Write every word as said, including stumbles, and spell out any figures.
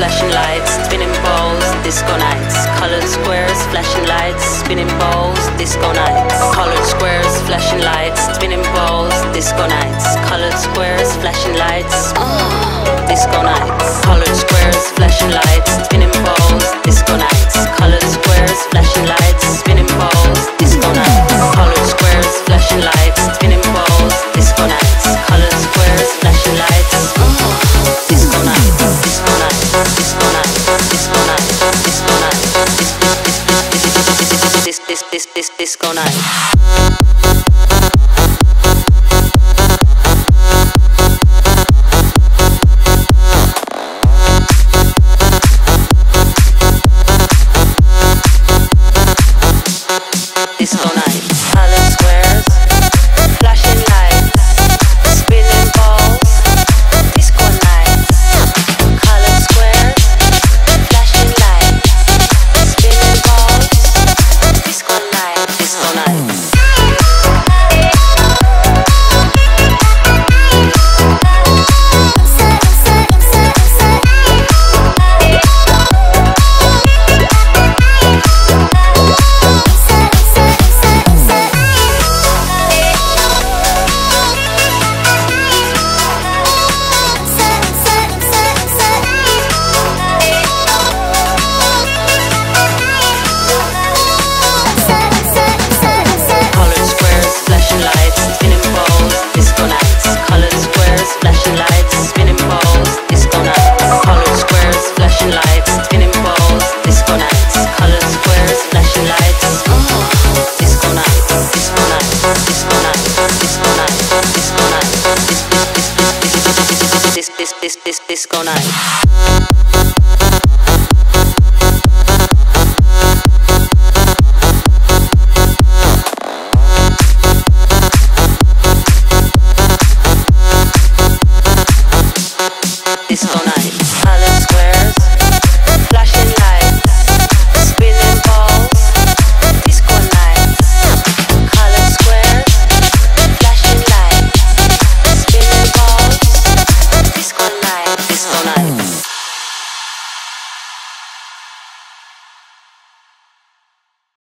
flashing lights, spinning balls, disco nights. Colored squares, flashing lights, spinning balls, disco nights. Colored squares, flashing lights, spinning balls, disco nights. Colored squares, flashing lights, oh, disco nights. Colored squares, flashing lights, spinning balls, disco nights. Colored squares, flashing lights, spinning balls, disco nights. Colored squares, flashing lights, spinning balls, disco nights. Colored squares, flashing lights, oh, disco nights, disco nights, disco nights, disco nights, disco nights, this this this this disco night. Disco night. Colored squares, flashing lights, spinning balls, disco nights. Colored squares, flashing lights, spinning balls, disco night, disco nights. This this this this disco night.